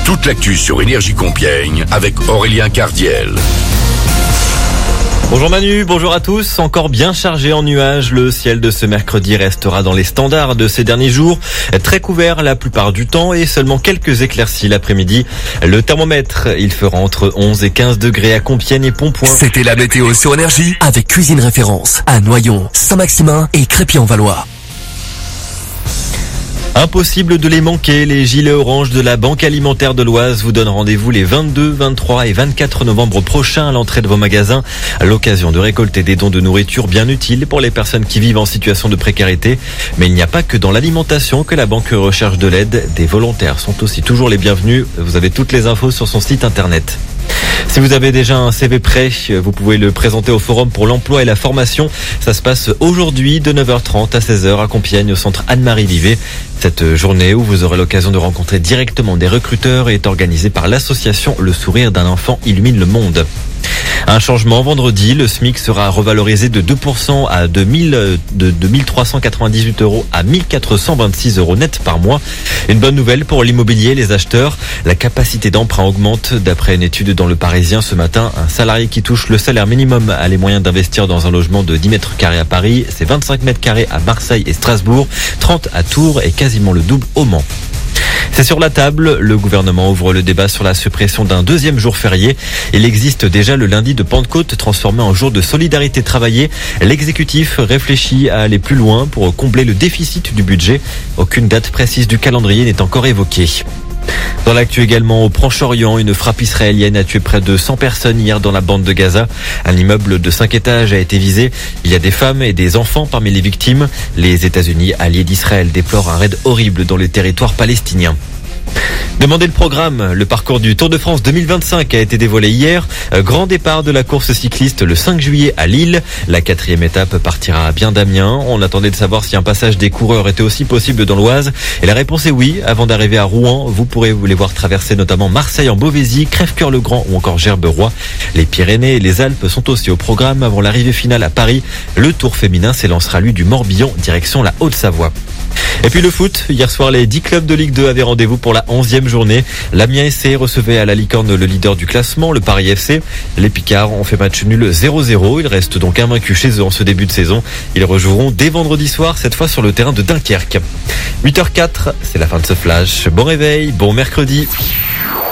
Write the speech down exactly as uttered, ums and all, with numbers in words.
toute l'actu sur Énergie Compiègne avec Aurélien Cardiel. Bonjour Manu, bonjour à tous. Encore bien chargé en nuages, le ciel de ce mercredi restera dans les standards de ces derniers jours. Très couvert la plupart du temps et seulement quelques éclaircies l'après-midi. Le thermomètre, il fera entre onze et quinze degrés à Compiègne et Pontpoint. C'était la météo sur Énergie avec Cuisine Référence à Noyon, Saint-Maximin et Crépy-en-Valois. Impossible de les manquer, les gilets orange de la Banque alimentaire de l'Oise vous donnent rendez-vous les vingt-deux, vingt-trois et vingt-quatre novembre prochains à l'entrée de vos magasins. À l'occasion de récolter des dons de nourriture bien utiles pour les personnes qui vivent en situation de précarité. Mais il n'y a pas que dans l'alimentation que la Banque recherche de l'aide. Des volontaires sont aussi toujours les bienvenus. Vous avez toutes les infos sur son site internet. Si vous avez déjà un C V prêt, vous pouvez le présenter au Forum pour l'emploi et la formation. Ça se passe aujourd'hui de neuf heures trente à seize heures à Compiègne au centre Anne-Marie Livet. Cette journée où vous aurez l'occasion de rencontrer directement des recruteurs est organisée par l'association Le Sourire d'un enfant illumine le monde. Un changement vendredi, le SMIC sera revalorisé de deux pour cent à deux mille, de deux mille trois cent quatre-vingt-dix-huit euros à mille quatre cent vingt-six euros net par mois. Une bonne nouvelle pour l'immobilier et les acheteurs. La capacité d'emprunt augmente. D'après une étude dans Le Parisien ce matin, un salarié qui touche le salaire minimum a les moyens d'investir dans un logement de dix mètres carrés à Paris. C'est vingt-cinq mètres carrés à Marseille et Strasbourg, trente à Tours et quasiment le double au Mans. C'est sur la table, le gouvernement ouvre le débat sur la suppression d'un deuxième jour férié. Il existe déjà le lundi de Pentecôte transformé en jour de solidarité travaillée. L'exécutif réfléchit à aller plus loin pour combler le déficit du budget. Aucune date précise du calendrier n'est encore évoquée. Dans l'actu également, au Proche-Orient, une frappe israélienne a tué près de cent personnes hier dans la bande de Gaza. Un immeuble de cinq étages a été visé. Il y a des femmes et des enfants parmi les victimes. Les États-Unis, alliés d'Israël, déplorent un raid horrible dans les territoires palestiniens. Demandez le programme. Le parcours du Tour de France deux mille vingt-cinq a été dévoilé hier. Grand départ de la course cycliste le cinq juillet à Lille. La quatrième étape partira à bien d'Amiens. On attendait de savoir si un passage des coureurs était aussi possible dans l'Oise. Et la réponse est oui. Avant d'arriver à Rouen, vous pourrez les voir traverser notamment Marseille en Beauvaisis, Crèvecœur-le-Grand ou encore Gerberoy. Les Pyrénées et les Alpes sont aussi au programme avant l'arrivée finale à Paris. Le Tour féminin s'élancera lui du Morbihan direction la Haute-Savoie. Et puis le foot, hier soir les dix clubs de Ligue deux avaient rendez-vous pour la onzième journée. L'Amiens S C recevait à la Licorne le leader du classement, le Paris F C. Les Picards ont fait match nul zéro zéro, ils restent donc invaincus chez eux en ce début de saison. Ils rejoueront dès vendredi soir, cette fois sur le terrain de Dunkerque. huit heures zéro quatre, c'est la fin de ce flash. Bon réveil, bon mercredi.